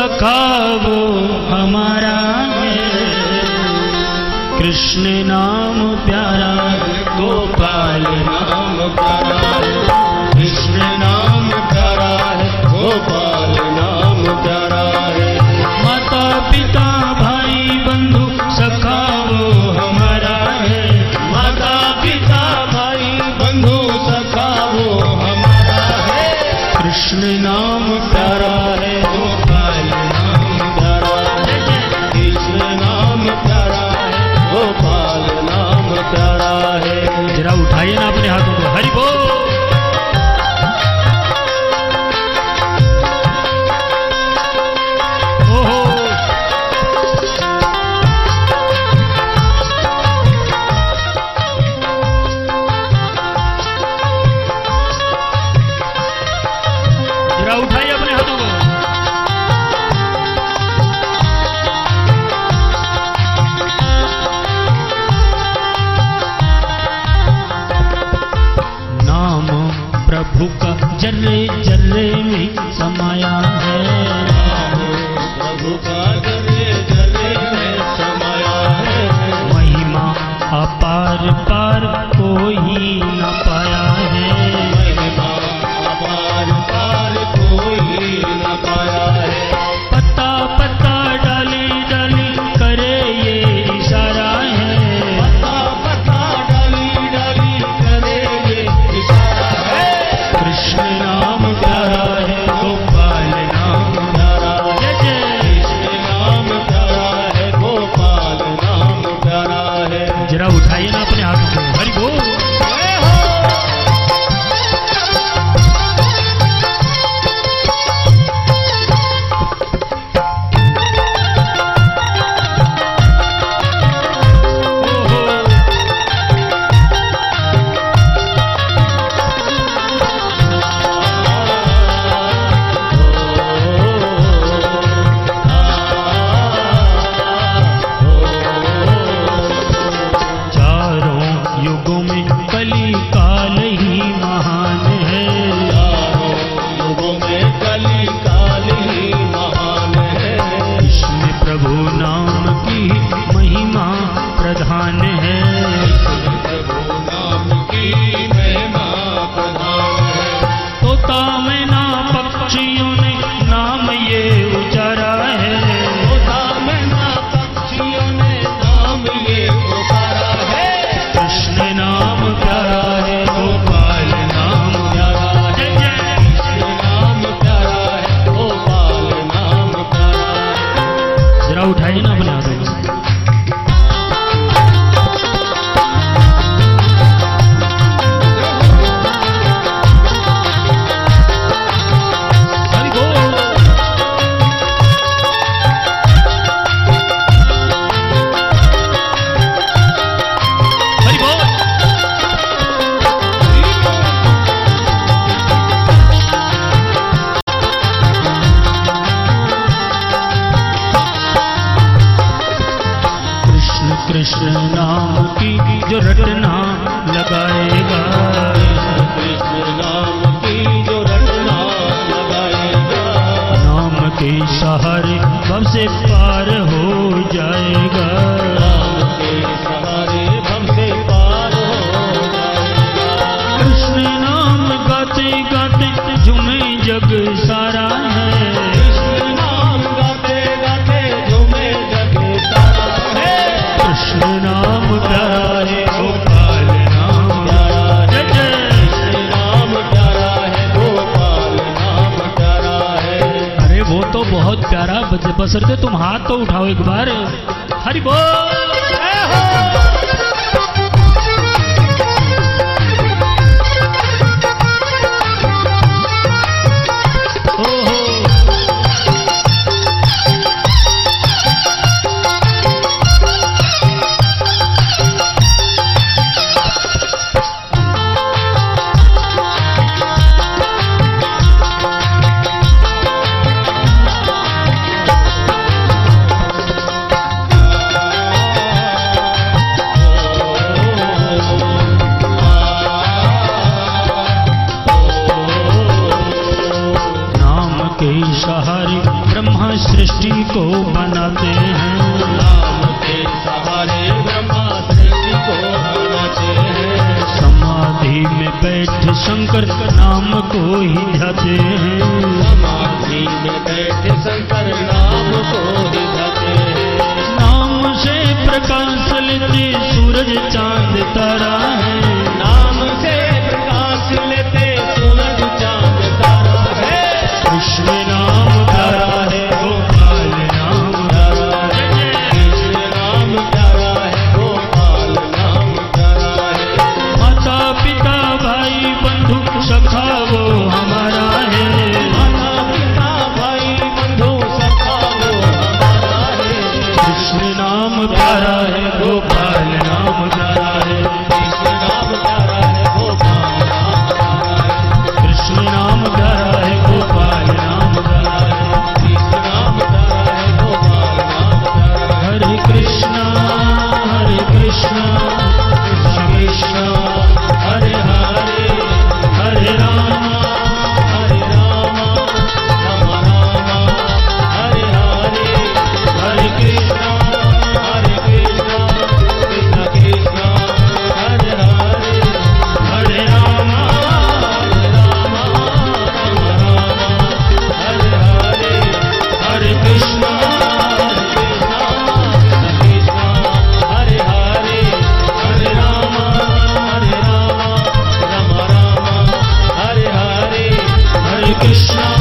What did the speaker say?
सखा वो हमारा है। कृष्ण नाम प्यारा गोपाल नाम प्यारा है। कृष्ण नाम प्यारा है, गोपाल नाम प्यारा है। माता पिता भाई बंधु सखा वो हमारा है। माता पिता भाई बंधु सखा वो हमारा है। कृष्ण नाम प्यारा है, गोपाल नाम प्यारा है। कृष्ण नाम प्यारा है, गोपाल नाम प्यारा है। जरा उठाइए ना अपने हाथों को, हरि बोल। उठाइए अपने हाथों को। नाम प्रभु का जर्रे जर्रे में समाया है। प्रभु का जर्रे जर्रे में समाया है। महिमा अपार पार कोई न पाया है। महिमा अपार पार कोई न पाया है। पत्ता पत्ता डाली डाली करे ये इशारा है। पत्ता पत्ता डाली डाली करे ये इशारा है। कृष्ण नाम प्यारा है, गोपाल नाम प्यारा है। जय जय। कृष्ण नाम प्यारा है, गोपाल नाम प्यारा है। जरा उठाइए ना अपने हाथों को, हरि बोल। उठाइए ना अपने हाथों को। हरि बोल। हरि बोल। कृष्ण नाम की जो रटना लगाएगा। कृष्ण नाम की जो रटना लगाएगा। नाम के सहारे भव से पार हो जाएगा। नाम के सहारे भव से पार हो जाएगा। कृष्ण नाम गाते गाते झूमे जग सारा है। कृष्ण नाम गाते गाते झूमे जग सारा है। कृष्ण नाम प्यारा है, गोपाल नाम प्यारा है। जय जय। कृष्ण नाम प्यारा है, गोपाल नाम प्यारा है। अरे वो तो बहुत प्यारा, बसरते तुम हाथ तो उठाओ एक बार। हरि बोल। को बनाते हैं। नाम के सहारे ब्रह्मा सृष्टि को बनाते हैं। समाधि में बैठ शंकर नाम को ही ध्याते हैं। समाधि में बैठे शंकर नाम को ही गाते हैं। नाम से प्रकाश लेते सूरज चांद तारा है। नाम से प्रकाश लेते सूरज चांद तारा है। कृष्ण नाम प्यारा है, गोपाल नाम प्यारा है। कृष्ण नाम प्यारा है, गोपाल नाम प्यारा है। माता पिता भाई बंधु सखा वो हमारा है। माता पिता भाई बंधु सखा वो हमारा है। कृष्ण नाम प्यारा है, गोपाल नाम प्यारा है। कृष्ण नाम प्यारा है, गोपाल नाम प्यारा है। कृष्ण नाम प्यारा है, गोपाल नाम प्यारा है। कृष्ण नाम प्यारा है, गोपाल नाम प्यारा है। हरे कृष्णा कृष्ण कृष्ण हरे हरे, हरे राम राम राम हरे हरे। हरे कृष्णा कृष्ण कृष्ण हरे हरे। हरे राम राम हरे हरे। हरे कृष्णा कृष्ण हरे हरे। हरे राम राम राम हरे हरे। हरे कृष्णा